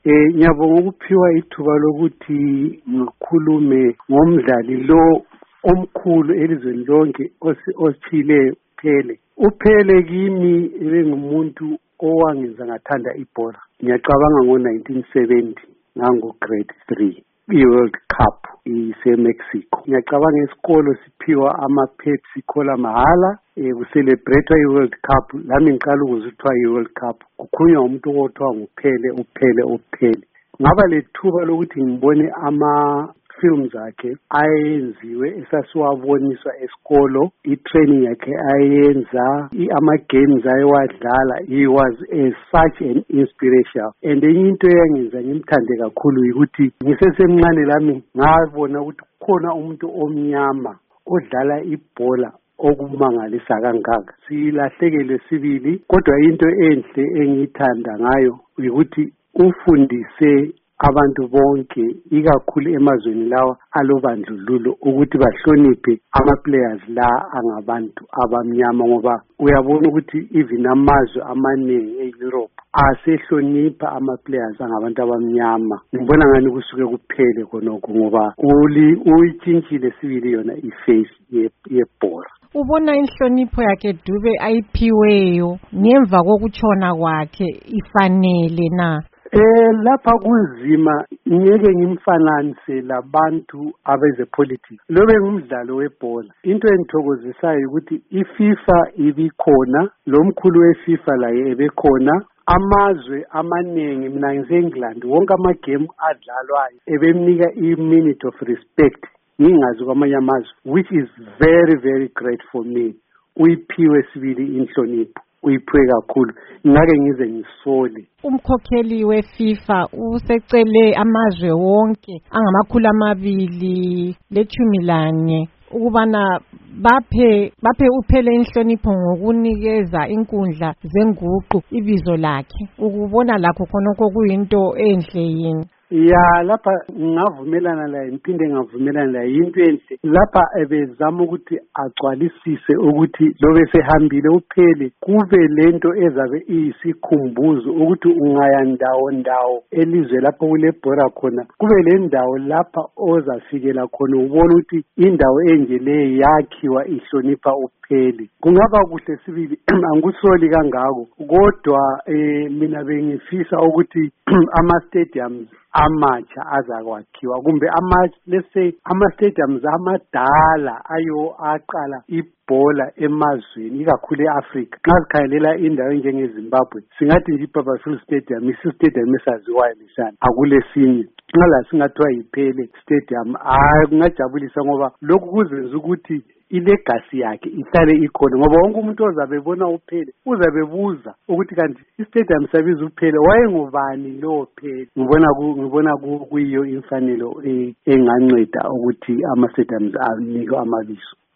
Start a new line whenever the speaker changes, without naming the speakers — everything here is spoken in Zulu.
Ngiyabonga ukuphiwa ithuba lokuthi ngikhulume ngomdlali lo omkhulu elizweni lonke osiphileyo Pele. uPele kimi ebengumuntu owangenza ngathanda ibhola. Ngiyacabanga ngo-1970 ngango-grade 3 i-World Cup ise-Mexico. Ngiyacabanga esikolo siphiwa ama-Pepsi Cola mahala kucelebrate i-World Cup. Lami ngiqala ukuzwa kuthiwa i-World Cup kukhulunywa umuntu okuthiwa nguPele. Ngaba lethuba lokuthi ngibone ama-films akhe ayenziwe esasiwaboniswa esikolo, i-training yakhe ayenza, ama-games ayewadlala. He was such an inspiration. And enye into eyangenza ngimthande kakhulu yikuthi ngisesemncane lami ngabona ukuthi kukhona umuntu omnyama odlala ibhola okumangalisa kangaka. Silahlekele sibili, kodwa into enhle engiyithanda ngayo ukuthi ufundise abantu bonke ikakhulu emazweni lawa alobandlululo ukuthi bahloniphe ama-players la angabantu abamnyama, ngoba uyabona ukuthi even amazwe amaningi e-Europe asehlonipha ama-players angabantu abamnyama. Ngibona ngani kusuke kuphele khonokho ngoba uyitshintshile sibili yona i-face yebhola.
Ubona inhlonipho yakhe Dube ayiphiweyo ngemva kokutshona kwakhe ifanele na?
Lapha kunzima, ngeke ngimfananise labantu abezepolitics. Lobe ngumdlalo webhola. Into engithokozisayo ukuthi iFIFA ibikhona, lo mkhulu weFIFA laye ebekhona. Amazwe amaningi, mina ngise-England, wonke amagame adlalwayo ebemnika i-minute of respect ngingazi kwamanye amazwe, which is very very great for me. Uyiphiwe sibili inhlonipho, uyiphiwe kakhulu, ngake ngize ngisole.
Umkhokheli weFIFA usecele amazwe wonke angama-214 ukubana baphe uPele inhlonipho ngokunikeza inkundla zenguqu ibizo lakhe. Ukubona lakho khonokho kuyinto enhle yini?
Ya, lapha ngavumelana laye, ngiphinde ngavumelana laye, into enhle lapha ebezama ukuthi agcwalisise ukuthi lobe sehambile uPele kube lento ezabe iyisikhumbuzo ukuthi ungaya ndawo elizwe lapho kulebhora khona, kube le ndawo lapha ozafikela khona ubona ukuthi indawo enje le yakhiwa ihlonipha uPele. Kungaba kuhle sibili, angikusoli kangako, kodwa mina bengifisa ukuthi ama-stadiums amatsha azakwakhiwa, kumbe let's say ama-stadiums amadala ayo aqala ibhola emazweni ikakhulu e-Africa. Nxa sikhangelela indawo enjengeZimbabwe singathi nje iBarberville Stadium isi-stadium esaziwayo lesana, akulesinye. Ngala singathiwa yiPele Stadium, kungajabulisa ngoba lokhu kuzenza ukuthi ilegacy yakhe ihlale ikhona, ngoba wonke umuntu ozabe ebona uPele uzabe buza ukuthi kanti istadium sabiza uPele wayengubani lo Pele. Ngibona kuyiyo imfanelo enganceda ukuthi ama-stadiums anikwe amabizo.